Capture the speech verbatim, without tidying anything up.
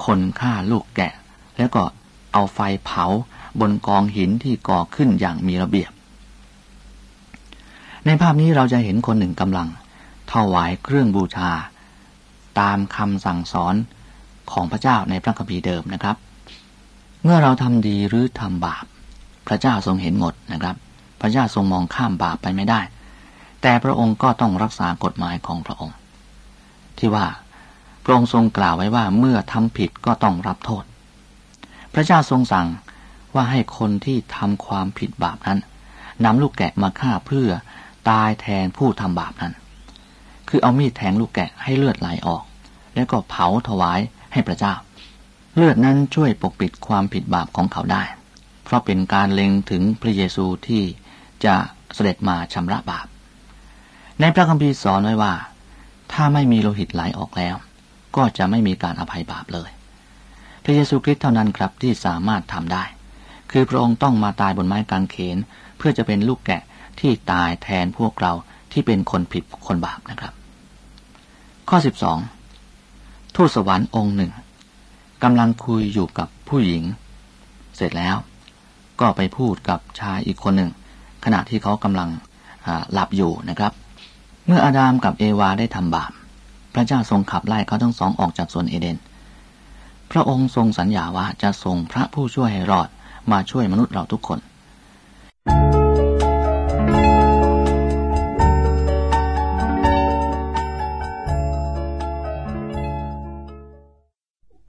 คนฆ่าลูกแกะแล้วก็เอาไฟเผาบนกองหินที่ก่อขึ้นอย่างมีระเบียบในภาพนี้เราจะเห็นคนหนึ่งกำลังถวายเครื่องบูชาตามคำสั่งสอนของพระเจ้าในพระคัมภีร์เดิมนะครับเมื่อเราทำดีหรือทำบาปพระเจ้าทรงเห็นหมดนะครับพระเจ้าทรงมองข้ามบาปไปไม่ได้แต่พระองค์ก็ต้องรักษากฎหมายของพระองค์ที่ว่าพระองค์ทรงกล่าวไว้ว่าเมื่อทำผิดก็ต้องรับโทษพระเจ้าทรงสั่งว่าให้คนที่ทำความผิดบาปนั้นนำลูกแกะมาฆ่าเพื่อตายแทนผู้ทำบาปนั้นคือเอามีดแทงลูกแกะให้เลือดไหลออกแล้วก็เผาถวายให้พระเจ้าเลือดนั้นช่วยปกปิดความผิดบาปของเขาได้เพราะเป็นการเล็งถึงพระเยซูที่จะเสด็จมาชำระบาปในพระคัมภีร์สอนไว้ว่าถ้าไม่มีโลหิตไหลออกแล้วก็จะไม่มีการอภัยบาปเลยพระเยซูคริสต์เท่านั้นครับที่สามารถทำได้คือพระองค์ต้องมาตายบนไม้กางเขนเพื่อจะเป็นลูกแกะที่ตายแทนพวกเราที่เป็นคนผิดคนบาปนะครับข้อสิบสองทูตสวรรค์องค์หนึ่งกำลังคุยอยู่กับผู้หญิงเสร็จแล้วก็ไปพูดกับชายอีกคนหนึ่งขณะที่เขากำลังหลับอยู่นะครับเมื่ออาดัมกับเอวาได้ทำบาปพระเจ้าทรงขับไล่เขาทั้งสองออกจากสวนเอเดนพระองค์ทรงสัญญาว่าจะส่งพระผู้ช่วยให้รอดมาช่วยมนุษย์เราทุกคน